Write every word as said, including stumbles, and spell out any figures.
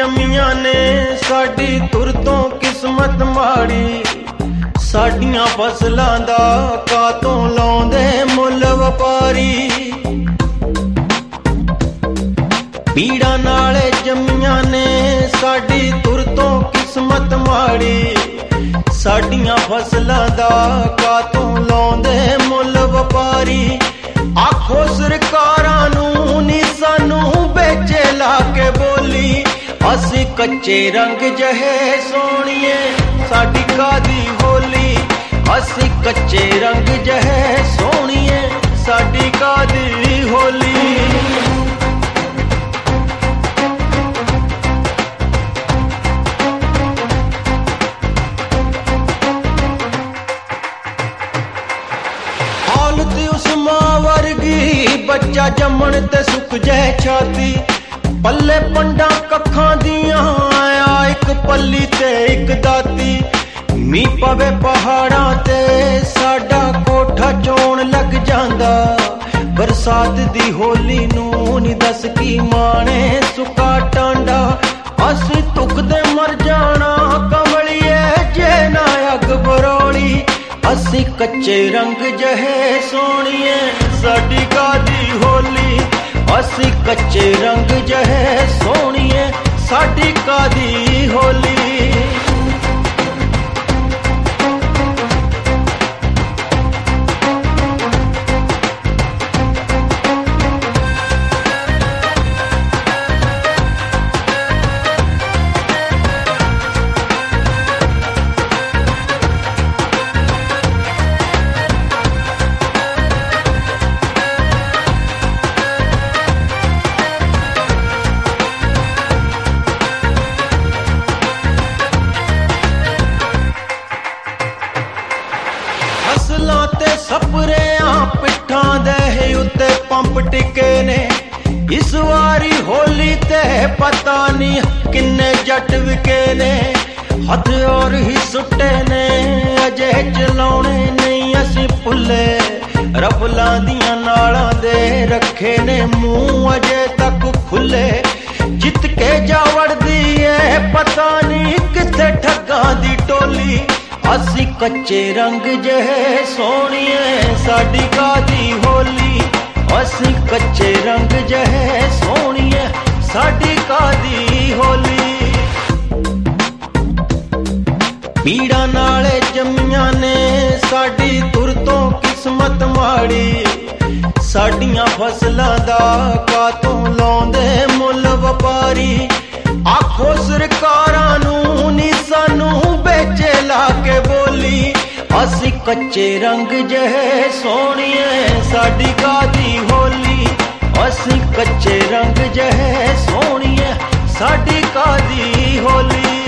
जमियां ने साडी तुर तो किस्मत माड़ी साडियां फसलां दा कातों लाउंदे मुल व्यापारी पीड़ा नाले जमियां ने साडी तुर तो किस्मत माड़ी साडियां फसलां दा कातों लाउंदे मुल व्यापारी आखो सरकारां नूं नी सानू बेचे ला के बोली असी कच्चे रंग जहे सोनिए साडी कादी होली असी कच्चे रंग जहे सोनिए साडी कादी होली बच्चा जमन ते सुक जाए छाती पल्ले पंडा कखां दियां आया एक पल्ली ते एक दाती मी पवे पहाड़ां ते साडा कोठा चोण लग जांदा बरसात दी होली नूं नी दस की माणे सुका टांडा असी तुकदे मर जाना कमलिए जे ना अग बरोली असी कच्चे रंग जहे सोनिए साडी कादी होली असी कच्चे रंग जहे सोनिए साडी कादी होली सपरेआं पिठां दे उत्ते पंप टिके ने इस वारी होली ते पता नहीं किन्ने जट विके ने हथ और ही सुट्टे ने अजे चलाउणे नहीं असी भुल्ले रफलां दियां नालां दे रखे ने मूंह अजे तक खुले जित के जा वड़दी है पता नहीं किथे ठगां दी टोली असी कच्चे रंग जहे सोनिए साडी कादी होली असी कच्चे रंग जहे सोनिए साडी कादी होली पीड़ा नाले जमियां ने साडी तुर तो किस्मत माड़ी साडियां फसलां दा कातों लाउंदे मुल व्यापारी आखो सरकारां नूं नी सानू बेचे ला के बोली असी कच्चे रंग जहे सोनिए साडी कादी होली असी कच्चे रंग जहे सोनिए साडी कादी होली।